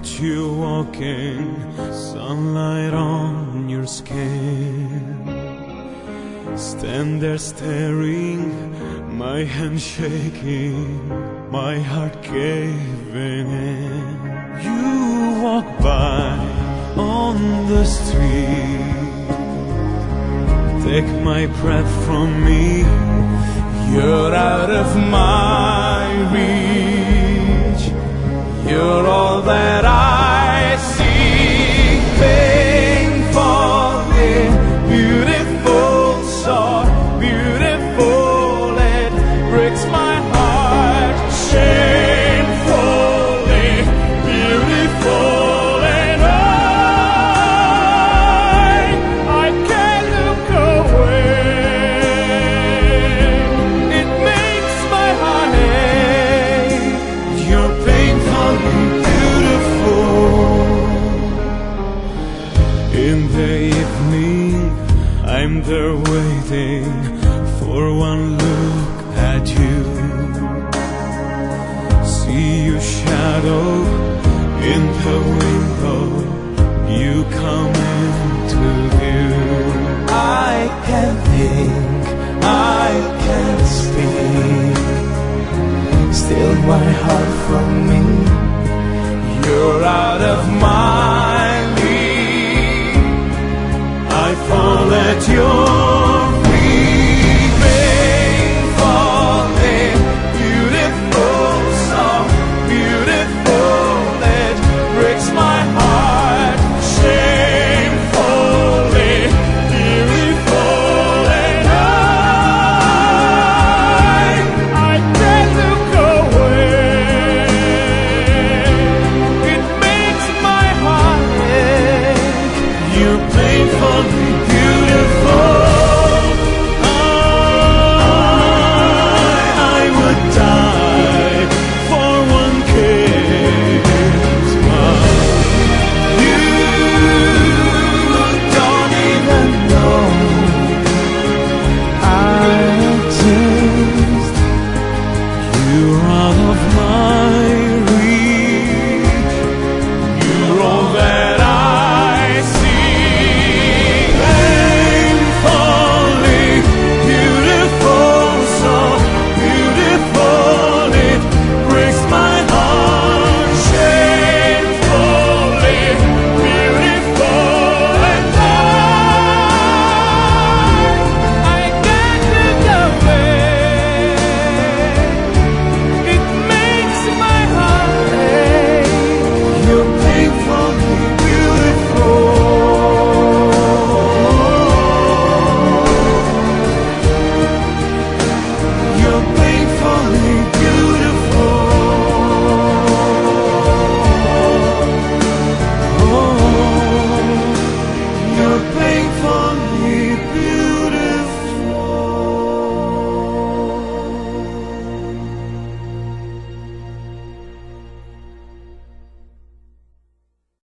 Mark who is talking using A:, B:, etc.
A: watch you walking, sunlight on your skin. Stand there staring, my hand shaking, my heart caving in. You walk by on the street, take my breath from me. You're out of my reach. You're all that I see. Painfully beautiful, so beautiful it breaks my heart. Shamefully beautiful, and I can't look away. It makes my heart ache. You're painfully beautiful. In the evening, I'm there waiting for one look at you. See you shadow in the window, you come into view. I can't think, I can't speak, still my heart